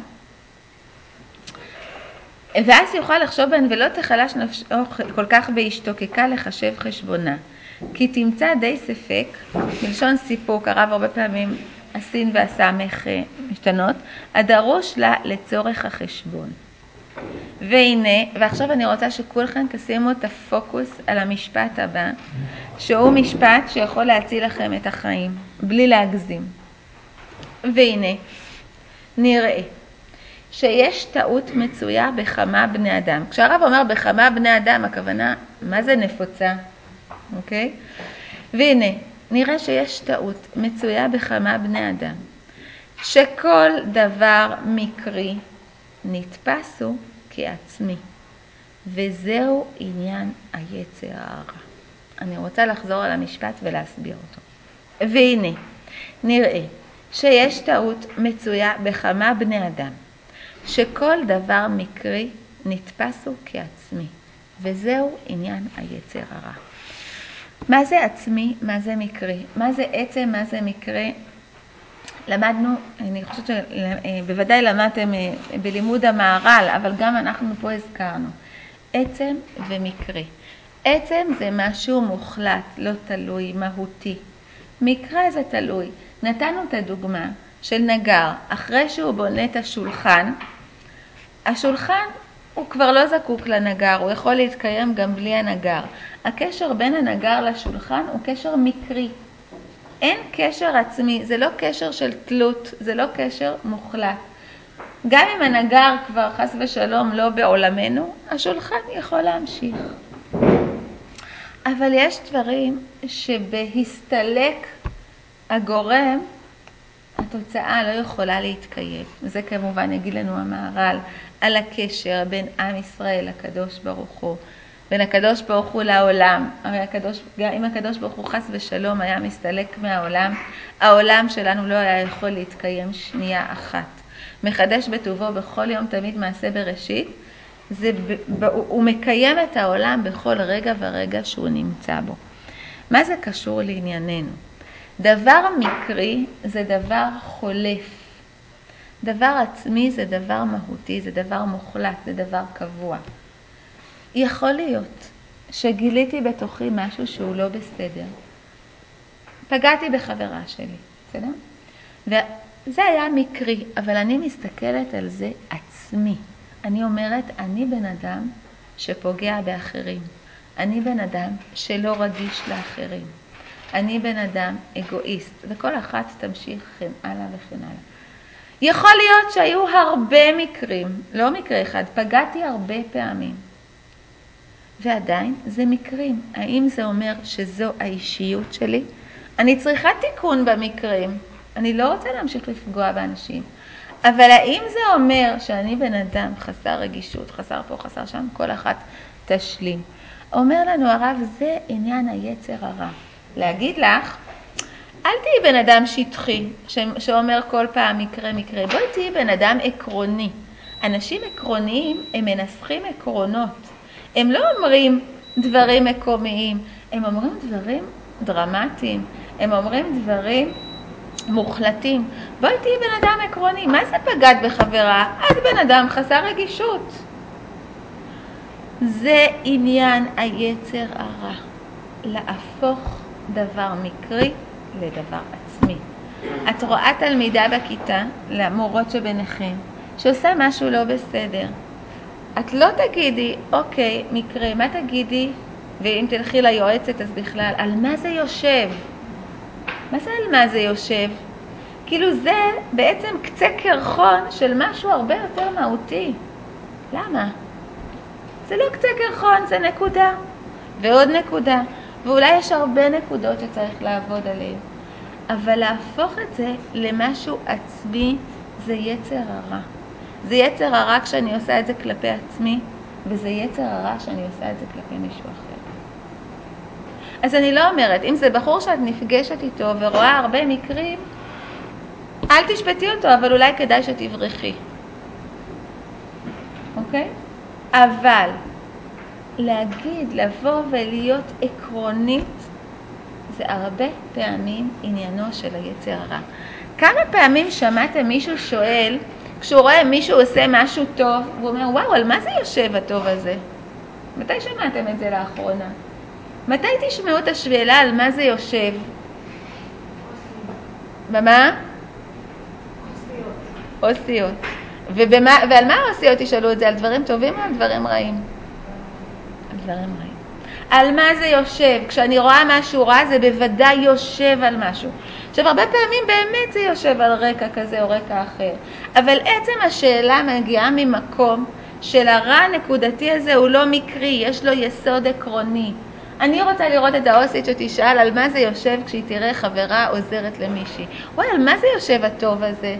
ואז יוכל לחשוב בהן ולא תחלש נפשו כל כך בהשתוקקה לחשב חשבונה. כי תמצא די ספק, מלשון סיפוק, הרב הרבה פעמים הסין והסמך משתנות, הדרוש לה לצורך החשבון. והנה, ועכשיו אני רוצה שכולכם תשימו את הפוקוס על המשפט הבא, שהוא משפט שיכול להציל לכם את החיים, בלי להגזים. והנה, נראה שיש טעות מצויה בכמה בני אדם. כשהרב אומר בכמה בני אדם, הכוונה, מה זה נפוצה? אוקיי? והנה, נראה שיש טעות מצויה בכמה בני אדם, שכל דבר מקרי נתפסו כעצמי, וזהו עניין היצר הרע. אני רוצה לחזור על המשפט ולהסביר אותו. והנה, נראה שיש טעות מצויה בכמה בני אדם, שכל דבר מקרי נתפסו כעצמי, וזהו עניין היצר הרע. מה זה עצמי? מה זה מקרי? מה זה עצם? מה זה מקרי? למדנו, אני חושבת שבוודאי למדתם בלימוד המהר"ל, אבל גם אנחנו פה הזכרנו. עצם ומקרי. עצם זה משהו מוחלט, לא תלוי, מהותי. מקרה זה תלוי. נתנו את הדוגמה של נגר, אחרי שהוא בונה את השולחן, השולחן הוא כבר לא זקוק לנגר, הוא יכול להתקיים גם בלי הנגר. הקשר בין הנגר לשולחן הוא קשר מקרי. אין קשר עצמי, זה לא קשר של תלות, זה לא קשר מוחלט. גם אם הנגר כבר חס ושלום לא בעולמנו, השולחן יכול להמשיך. אבל יש דברים שבהסתלק הגורם, התוצאה לא יכולה להתקיים. זה כמובן יגיד לנו המהר"ל על הקשר בין עם ישראל לקדוש ברוך הוא, בין הקדוש ברוך הוא לעולם. הרי הקדוש, אם הקדוש ברוך הוא חס ושלום היה מסתלק מהעולם, העולם שלנו לא היה יכול להתקיים שנייה אחת. מחדש בטובו בכל יום תמיד מעשה בראשית, זה, הוא מקיים את העולם בכל רגע ורגע שהוא נמצא בו. מה זה קשור לענייננו? דבר מקרי זה דבר חולף. דבר עצמי זה דבר מהותי, זה דבר מוחלט, זה דבר קבוע. יכול להיות שגיליתי בתוכי משהו שהוא לא בסדר. פגעתי בחברה שלי, בסדר? וזה היה מקרי, אבל אני מסתכלת על זה עצמי. אני אומרת, אני בן אדם שפוגע באחרים. אני בן אדם שלא רגיש לאחרים. אני בן אדם אגואיסט, וכל אחת תמשיך כן הלאה וכן הלאה. יכול להיות שהיו הרבה מקרים, לא מקרה אחד, פגעתי הרבה פעמים. ועדיין זה מקרים. האם זה אומר שזו האישיות שלי? אני צריכה תיקון במקרים. אני לא רוצה להמשיך לפגוע באנשים. אבל האם זה אומר שאני בן אדם חסר רגישות, חסר פה, חסר שם, כל אחת תשלים? אומר לנו הרב, זה עניין היצר הרע. להגיד לך, אל תהי בן אדם שטחי, שאומר כל פעם מקרה מקרה. בואי תהי בן אדם עקרוני. אנשים עקרוניים הם מנסחים עקרונות. הם לא אומרים דברים מקומיים, הם אומרים דברים דרמטיים, הם אומרים דברים מוחלטים. בואי תהי בן אדם עקרוני. מה זה פגעת בחברה? את בן אדם חסר רגישות. זה עניין היצר הרע. להפוך דבר מקרי לדבר עצמי. את רואה תלמידה בכיתה, למורות שביניכם, שעושה משהו לא בסדר. את לא תגידי, אוקיי, מקרה, מה תגידי? ואם תלכי ליועצת, אז בכלל, על מה זה יושב? מה זה על מה זה יושב? כאילו זה בעצם קצה קרחון של משהו הרבה יותר מהותי. למה? זה לא קצה קרחון, זה נקודה. ועוד נקודה. ואולי יש הרבה נקודות שצריך לעבוד עליהן. אבל להפוך את זה למשהו עצמי זה יצר הרע. זה יצר הרע כשאני עושה את זה כלפי עצמי, וזה יצר הרע כשאני עושה את זה כלפי מישהו אחר. אז אני לא אומרת, אם זה בחור שאת נפגשת איתו ורואה הרבה מקרים, אל תשפטי אותו, אבל אולי כדאי שתברכי. אוקיי? אבל להגיד, לבוא ולהיות עקרונית, זה הרבה פעמים עניינו של היצר הרע. כמה פעמים שמעתם מישהו שואל, כשהוא רואה מישהו עושה משהו טוב, הוא אומר, וואו, על מה זה יושב הטוב הזה? מתי שמעתם את זה לאחרונה? מתי תשמעו את השאלה על מה זה יושב? במה? אוסיות. ובמה, ועל מה האוסיות תשאלו את זה? על דברים טובים או על דברים רעים? על דברים רעים. על מה זה יושב? כשאני רואה משהו רע זה בוודאי יושב על משהו. עכשיו הרבה פעמים באמת זה יושב על רקע כזה או רקע אחר. אבל עצם השאלה מגיעה ממקום של הרע הנקודתי הזה הוא לא מקרי, יש לו יסוד עקרוני. אני רוצה לראות את האוסית שתשאל על מה זה יושב כשהיא תראה חברה עוזרת למישהי. וואי, על מה זה יושב הטוב הזה?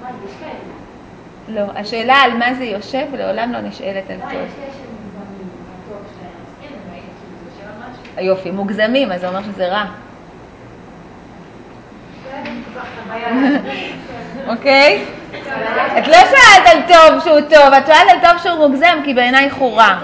לא, השאלה על מה זה יושב לעולם לא נשאלת על טוב. יופי, מוגזמים, אז זה אומר שזה רע. אוקיי? את לא שאלת על טוב שהוא טוב, את שאלת על טוב שהוא מוגזם, כי בעיניי הוא רע.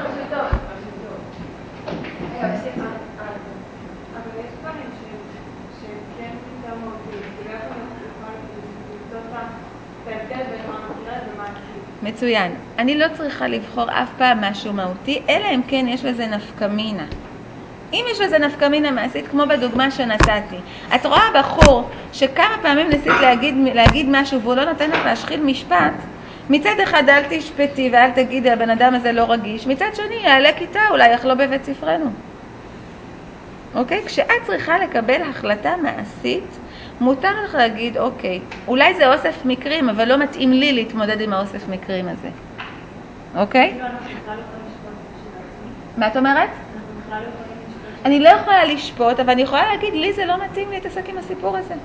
מצוין. אני לא צריכה לבחור אף פעם משהו מהותי, אלא אם כן יש לזה נפקמינה. אם יש לזה נפקמינה מעשית, כמו בדוגמה שנתתי, את רואה בחור שכמה פעמים ניסית להגיד, להגיד משהו והוא לא נותן לך להשחיל משפט, מצד אחד אל תשפטי ואל תגידי, הבן אדם הזה לא רגיש, מצד שני יעלה כיתה, אולי יחלו בבית ספרנו. אוקיי? כשאת צריכה לקבל החלטה מעשית, מותר לך להגיד, אוקיי, אולי זה אוסף מקרים, אבל לא מתאים לי להתמודד עם האוסף מקרים הזה. אוקיי? מה את אומרת? אני לא יכולה לשפוט, אבל אני יכולה להגיד, לי זה לא מתאים להתעסק עם הסיפור הזה.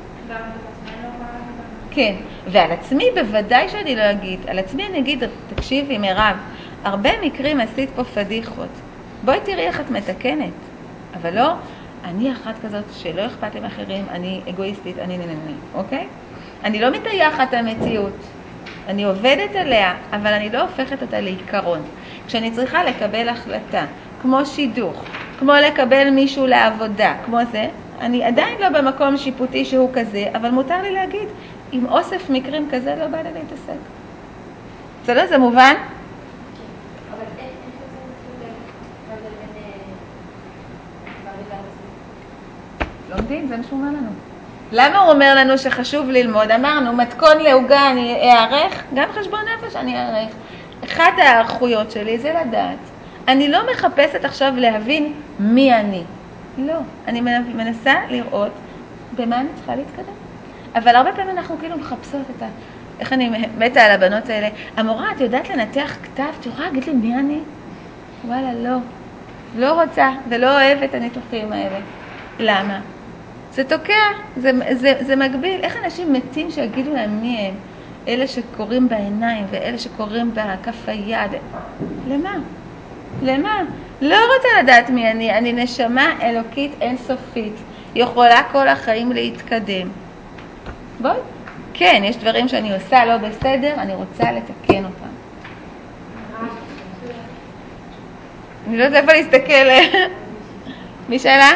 כן, ועל עצמי בוודאי שאני לא אגיד. על עצמי אני אגיד, תקשיבי מירב, הרבה מקרים עשית פה פדיחות. בואי תראי איך את מתקנת. אבל לא, אני אחת כזאת שלא אכפת עם אחרים, אני אגואיסטית, אני נננה, אוקיי? אני לא מתייחת המציאות. אני עובדת עליה, אבל אני לא הופכת אותה לעיקרון. כשאני צריכה לקבל החלטה, כמו שידוך, כמו לקבל מישהו לעבודה, כמו זה, אני עדיין לא במקום שיפוטי שהוא כזה, אבל מותר לי להגיד, עם אוסף מקרים כזה לא בא לי להתעסק. בסדר? זה מובן? אבל איך זה מתחיל לומדים, זה מה שהוא אומר לנו. למה הוא אומר לנו שחשוב ללמוד? אמרנו, מתכון להוגה אני אערך, גם חשבון נפש אני אערך. אחת הערכויות שלי זה לדעת. אני לא מחפשת עכשיו להבין מי אני. לא, אני מנסה לראות במה אני צריכה להתקדם. אבל הרבה פעמים אנחנו כאילו מחפשות את ה... איך אני מתה על הבנות האלה? המורה, את יודעת לנתח כתב? את יכולה להגיד לי מי אני? וואלה, לא. לא רוצה ולא אוהבת את הניתוחים האלה. למה? זה תוקע, זה, זה, זה מגביל. איך אנשים מתים שיגידו להם מי הם? אלה שקוראים בעיניים ואלה שקוראים בכף היד. למה? למה? לא רוצה לדעת מי אני. אני נשמה אלוקית אינסופית. יכולה כל החיים להתקדם. בואי. כן, יש דברים שאני עושה לא בסדר, אני רוצה לתקן אותם. אני לא יודעת איפה להסתכל. מי שאלה?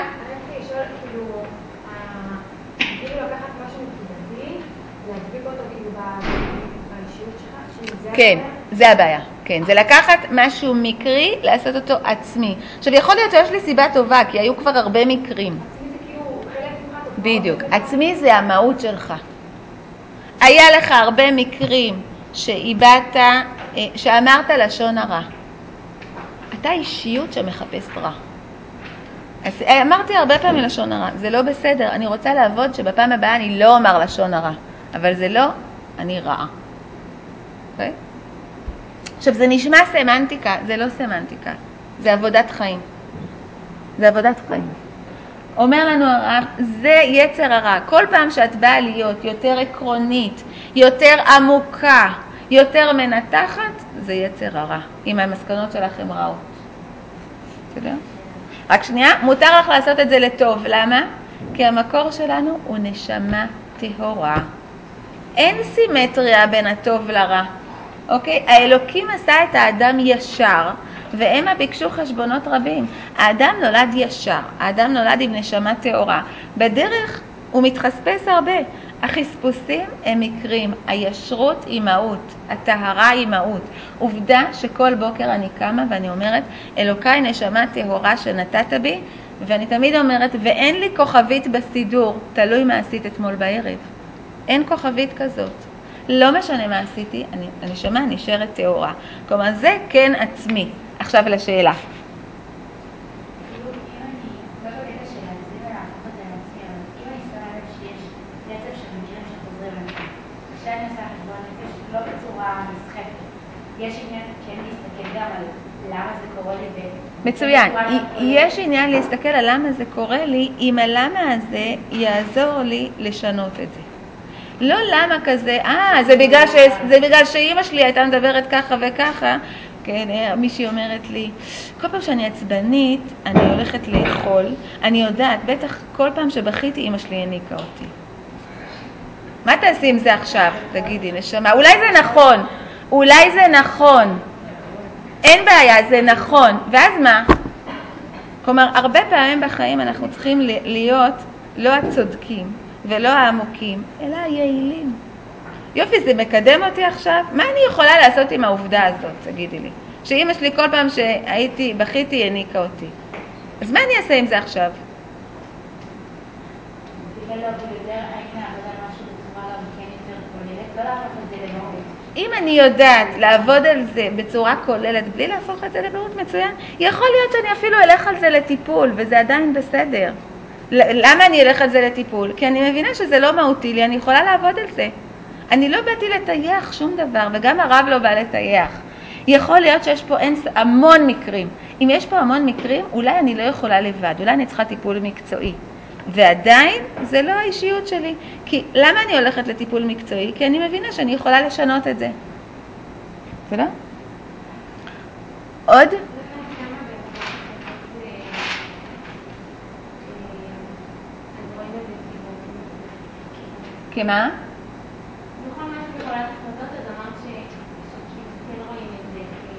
כן, זה הבעיה. כן, זה לקחת משהו מקרי, לעשות אותו עצמי. עכשיו, יכול להיות שיש לי סיבה טובה, כי היו כבר הרבה מקרים. בדיוק. עצמי זה המהות שלך. היה לך הרבה מקרים שאיבדת, שאמרת לשון הרע. אתה אישיות שמחפש רע. אז אמרתי הרבה פעמים לשון הרע. זה לא בסדר. אני רוצה לעבוד שבפעם הבאה אני לא אומר לשון הרע. אבל זה לא, אני רעה. אוקיי? עכשיו, זה נשמע סמנטיקה, זה לא סמנטיקה, זה עבודת חיים. זה עבודת חיים. אומר לנו הרב, זה יצר הרע. כל פעם שאת באה להיות יותר עקרונית, יותר עמוקה, יותר מנתחת, זה יצר הרע. אם המסקנות שלכם רעות. בסדר? רק שנייה, מותר לך לעשות את זה לטוב. למה? כי המקור שלנו הוא נשמה טהורה. אין סימטריה בין הטוב לרע. אוקיי? האלוקים עשה את האדם ישר, והם ביקשו חשבונות רבים. האדם נולד ישר, האדם נולד עם נשמה טהורה. בדרך הוא מתחספס הרבה. החספוסים הם מקרים, הישרות היא מהות, הטהרה היא מהות. עובדה שכל בוקר אני קמה ואני אומרת, אלוקיי נשמה טהורה שנתת בי, ואני תמיד אומרת, ואין לי כוכבית בסידור, תלוי מה עשית אתמול בערב. אין כוכבית כזאת. לא משנה מה עשיתי, אני, הנשמה נשארת טהורה. כלומר, זה כן עצמי. עכשיו לשאלה. לא בצורה נסחפת. יש עניין כן להסתכל גם על למה זה קורה לי. מצוין. יש עניין להסתכל על למה זה קורה לי, אם הלמה הזה יעזור לי לשנות את זה. לא למה כזה, אה, זה בגלל, ש... זה בגלל שאמא שלי הייתה מדברת ככה וככה. כן, מישהי אומרת לי, כל פעם שאני עצבנית, אני הולכת לאכול, אני יודעת, בטח כל פעם שבכיתי, אמא שלי הניקה אותי. מה תעשי עם זה עכשיו? תגידי, נשמה. אולי זה נכון, אולי זה נכון. אין בעיה, זה נכון. ואז מה? כלומר, הרבה פעמים בחיים אנחנו צריכים להיות לא הצודקים ולא העמוקים, אלא היעילים. יופי, זה מקדם אותי עכשיו? מה אני יכולה לעשות עם העובדה הזאת, תגידי לי? שאמא שלי כל פעם שהייתי, בכיתי, הניקה אותי. אז מה אני אעשה עם זה עכשיו? אם אני יודעת לעבוד על זה בצורה כוללת, בלי להפוך את זה לבריאות מצוין, יכול להיות שאני אפילו אלך על זה לטיפול, וזה עדיין בסדר. למה אני אלך על זה לטיפול? כי אני מבינה שזה לא מהותי לי, אני יכולה לעבוד על זה. אני לא באתי לטייח שום דבר, וגם הרב לא בא לטייח. יכול להיות שיש פה אין, המון מקרים. אם יש פה המון מקרים, אולי אני לא יכולה לבד, אולי אני צריכה טיפול מקצועי. ועדיין זה לא האישיות שלי. כי למה אני הולכת לטיפול מקצועי? כי אני מבינה שאני יכולה לשנות את זה. בסדר? עוד? כמה? בכל מה שקבלת החלטות, אז אמרת שכן רואים את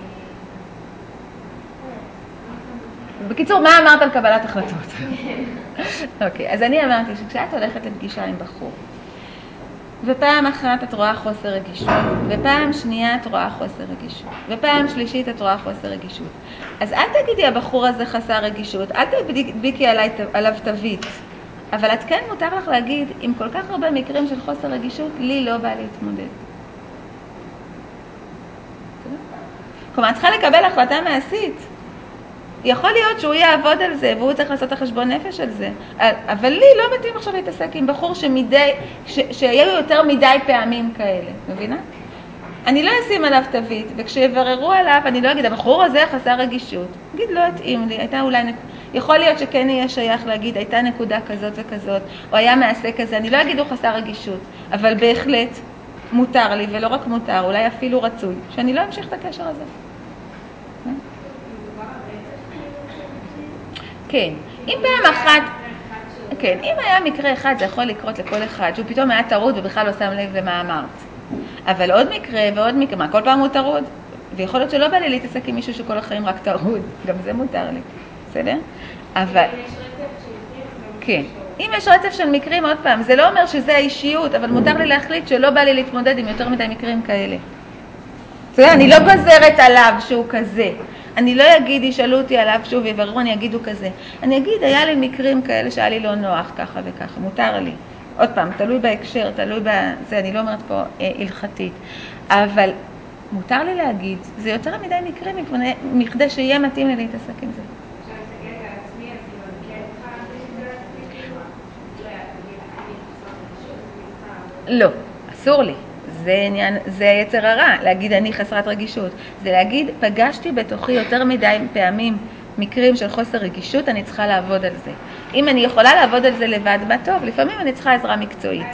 זה. בקיצור, מה אמרת על קבלת החלטות? אוקיי, אז אני אמרתי שכשאת הולכת לפגישה עם בחור, ופעם אחת את רואה חוסר רגישות, ופעם שנייה את רואה חוסר רגישות, ופעם שלישית את רואה חוסר רגישות. אז אל תגידי הבחור הזה חסר רגישות, אל תדביקי עליו תווית. אבל את כן מותר לך להגיד, עם כל כך הרבה מקרים של חוסר רגישות, לי לא בא להתמודד. כלומר, את צריכה לקבל החלטה מעשית. יכול להיות שהוא יעבוד על זה, והוא צריך לעשות את החשבון נפש על זה. אבל לי לא מתאים עכשיו להתעסק עם בחור שמדי, ש, שיהיו יותר מדי פעמים כאלה. מבינה? אני לא אשים עליו תווית, וכשיבררו עליו, אני לא אגיד, הבחור הזה חסר רגישות. אגיד, לא התאים לי, הייתה אולי, יכול להיות שכן יהיה שייך להגיד, הייתה נקודה כזאת וכזאת, או היה מעשה כזה, אני לא אגיד הוא חסר רגישות, אבל בהחלט מותר לי, ולא רק מותר, אולי אפילו רצוי, שאני לא אמשיך את הקשר הזה. כן, אם פעם אחת, כן, אם היה מקרה אחד, זה יכול לקרות לכל אחד, שהוא פתאום היה טרוד ובכלל לא שם לב למה אמרת. אבל עוד מקרה ועוד מקרה, מה, כל פעם הוא טרוד? ויכול להיות שלא בא לי להתעסק עם מישהו שכל החיים רק טרוד, גם זה מותר לי, בסדר? אבל... כן, אם יש רצף של מקרים, עוד פעם, זה לא אומר שזה האישיות, אבל מותר לי להחליט שלא בא לי להתמודד עם יותר מדי מקרים כאלה. בסדר? אני לא גוזרת עליו שהוא כזה. אני לא אגיד, ישאלו אותי עליו שוב ויבררו, אני אגיד הוא כזה. אני אגיד, היה לי מקרים כאלה שהיה לי לא נוח, ככה וככה, מותר לי. עוד פעם, תלוי בהקשר, תלוי בזה, אני לא אומרת פה אה, הלכתית. אבל מותר לי להגיד, זה יותר מדי מקרים מכדי שיהיה מתאים לי להתעסק עם זה. עכשיו מסתכלת על עצמי, אז כאילו, אני כן צריכה להרגיש את זה לעצמי, כאילו, לא יודעת, תגיד, אני חסרת רגישות, אני צריכה... לא, אסור לי. זה עניין, זה יצר הרע, להגיד אני חסרת רגישות. זה להגיד, פגשתי בתוכי יותר מדי פעמים מקרים של חוסר רגישות, אני צריכה לעבוד על זה. אם אני יכולה לעבוד על זה לבד, מה טוב, לפעמים אני צריכה עזרה מקצועית.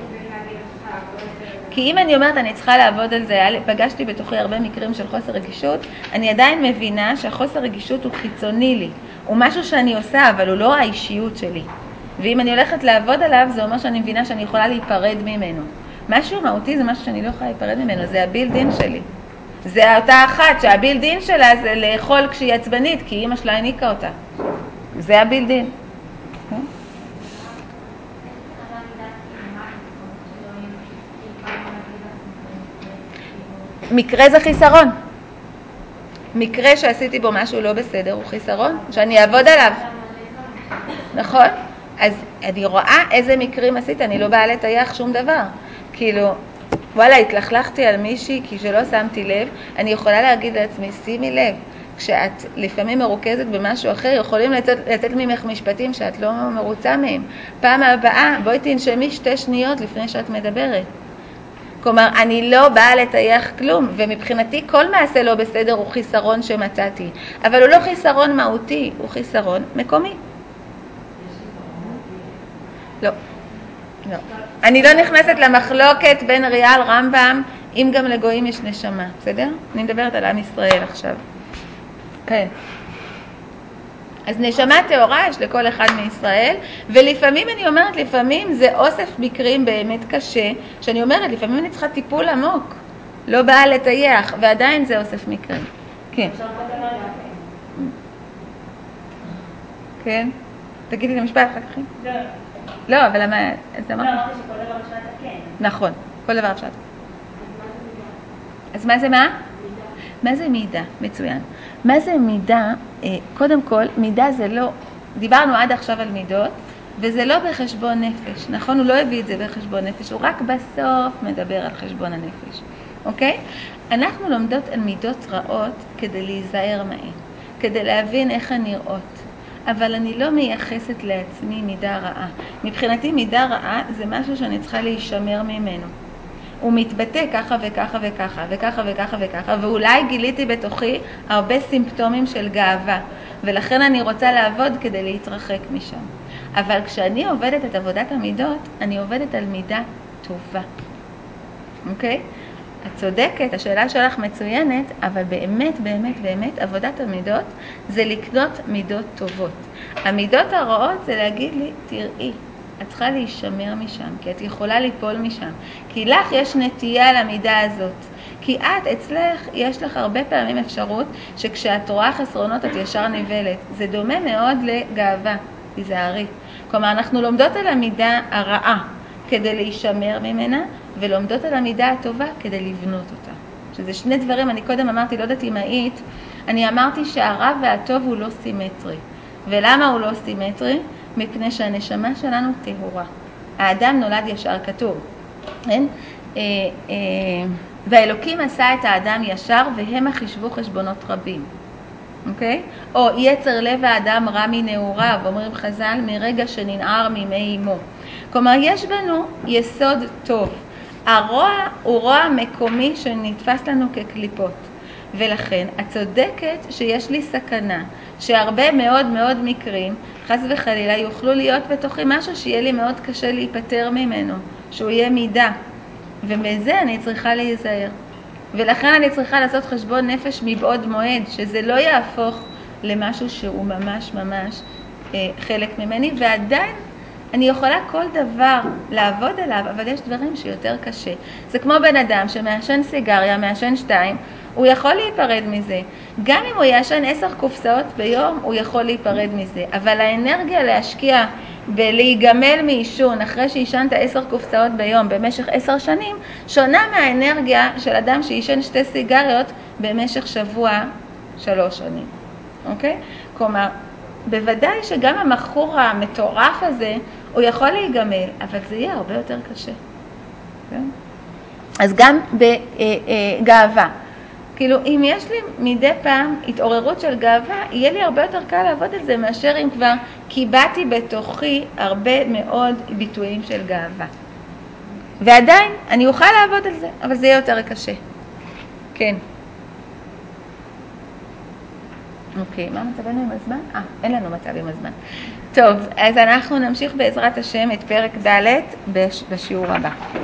כי אם אני אומרת אני צריכה לעבוד על זה, פגשתי בתוכי הרבה מקרים של חוסר רגישות, אני עדיין מבינה שהחוסר רגישות הוא חיצוני לי. הוא משהו שאני עושה, אבל הוא לא האישיות שלי. ואם אני הולכת לעבוד עליו, זה אומר שאני מבינה שאני יכולה להיפרד ממנו. משהו מהותי זה משהו שאני לא יכולה להיפרד ממנו, זה הבילדין שלי. זה אותה אחת שהבילדין שלה זה לאכול כשהיא עצבנית, כי אמא שלה הניקה אותה. זה הבילדין. מקרה זה חיסרון. מקרה שעשיתי בו משהו לא בסדר הוא חיסרון, שאני אעבוד עליו. נכון? אז אני רואה איזה מקרים עשית, אני לא באה לטייח שום דבר. כאילו, וואלה, התלכלכתי על מישהי כי שלא שמתי לב, אני יכולה להגיד לעצמי, שימי לב, כשאת לפעמים מרוכזת במשהו אחר, יכולים לתת, לתת ממך משפטים שאת לא מרוצה מהם. פעם הבאה, בואי תנשמי שתי שניות לפני שאת מדברת. כלומר, אני לא באה לטייח כלום, ומבחינתי כל מעשה לא בסדר הוא חיסרון שמצאתי, אבל הוא לא חיסרון מהותי, הוא חיסרון מקומי. לא, לא. אני לא נכנסת למחלוקת בין ריאל רמב"ם, אם גם לגויים יש נשמה, בסדר? אני מדברת על עם ישראל עכשיו. כן. אז נשמה תאורה יש לכל אחד מישראל, ולפעמים אני אומרת, לפעמים זה אוסף מקרים באמת קשה, שאני אומרת, לפעמים אני צריכה טיפול עמוק, לא באה לטייח, ועדיין זה אוסף מקרים. כן. כן? תגידי את המשפט אחר כך. לא. לא, אבל למה... לא, אמרתי שכל דבר אפשר לתקן. נכון, כל דבר אפשר לתקן. אז מה זה מה? מה זה מידה? מצוין. מה זה מידה? קודם כל, מידה זה לא, דיברנו עד עכשיו על מידות, וזה לא בחשבון נפש, נכון? הוא לא הביא את זה בחשבון נפש, הוא רק בסוף מדבר על חשבון הנפש, אוקיי? אנחנו לומדות על מידות רעות כדי להיזהר מהן, כדי להבין איך הן נראות, אבל אני לא מייחסת לעצמי מידה רעה. מבחינתי מידה רעה זה משהו שאני צריכה להישמר ממנו. הוא מתבטא ככה וככה וככה וככה וככה וככה, ואולי גיליתי בתוכי הרבה סימפטומים של גאווה, ולכן אני רוצה לעבוד כדי להתרחק משם. אבל כשאני עובדת את עבודת המידות, אני עובדת על מידה טובה. אוקיי? את צודקת, השאלה שלך מצוינת, אבל באמת, באמת, באמת, עבודת המידות זה לקנות מידות טובות. המידות הרעות זה להגיד לי, תראי, את צריכה להישמר משם, כי את יכולה ליפול משם. כי לך יש נטייה למידה הזאת. כי את, אצלך, יש לך הרבה פעמים אפשרות שכשאת רואה חסרונות את ישר נבלת. זה דומה מאוד לגאווה, תיזהרי. כלומר, אנחנו לומדות על המידה הרעה כדי להישמר ממנה, ולומדות על המידה הטובה כדי לבנות אותה. שזה שני דברים, אני קודם אמרתי, לא יודעת אם היית, אני אמרתי שהרע והטוב הוא לא סימטרי. ולמה הוא לא סימטרי? מפני שהנשמה שלנו טהורה. האדם נולד ישר, כתוב. כן? אה, אה, והאלוקים עשה את האדם ישר, והם חישבו חשבונות רבים. אוקיי? או יצר לב האדם רע מנעוריו, אומרים חז"ל, מרגע שננער מימי אמו. כלומר, יש בנו יסוד טוב. הרוע הוא רוע מקומי שנתפס לנו כקליפות. ולכן, את צודקת שיש לי סכנה, שהרבה מאוד מאוד מקרים, חס וחלילה, יוכלו להיות בתוכי משהו שיהיה לי מאוד קשה להיפטר ממנו, שהוא יהיה מידה. ומזה אני צריכה להיזהר. ולכן אני צריכה לעשות חשבון נפש מבעוד מועד, שזה לא יהפוך למשהו שהוא ממש ממש אה, חלק ממני, ועדיין אני יכולה כל דבר לעבוד עליו, אבל יש דברים שיותר קשה. זה כמו בן אדם שמעשן סיגריה, מעשן שתיים, הוא יכול להיפרד מזה. גם אם הוא יעשן עשר קופסאות ביום, הוא יכול להיפרד מזה. אבל האנרגיה להשקיע בלהיגמל מעישון אחרי שישנת עשר קופסאות ביום במשך עשר שנים, שונה מהאנרגיה של אדם שישן שתי סיגריות במשך שבוע, שלוש שנים. אוקיי? כלומר, בוודאי שגם המחור המטורף הזה, הוא יכול להיגמל, אבל זה יהיה הרבה יותר קשה. כן? אז גם בגאווה. כאילו, אם יש לי מדי פעם התעוררות של גאווה, יהיה לי הרבה יותר קל לעבוד על זה, מאשר אם כבר קיבעתי בתוכי הרבה מאוד ביטויים של גאווה. ועדיין אני אוכל לעבוד על זה, אבל זה יהיה יותר קשה. כן. אוקיי, מה מצבנו עם הזמן? אה, אין לנו מצב עם הזמן. טוב, אז אנחנו נמשיך בעזרת השם את פרק ד' בשיעור הבא.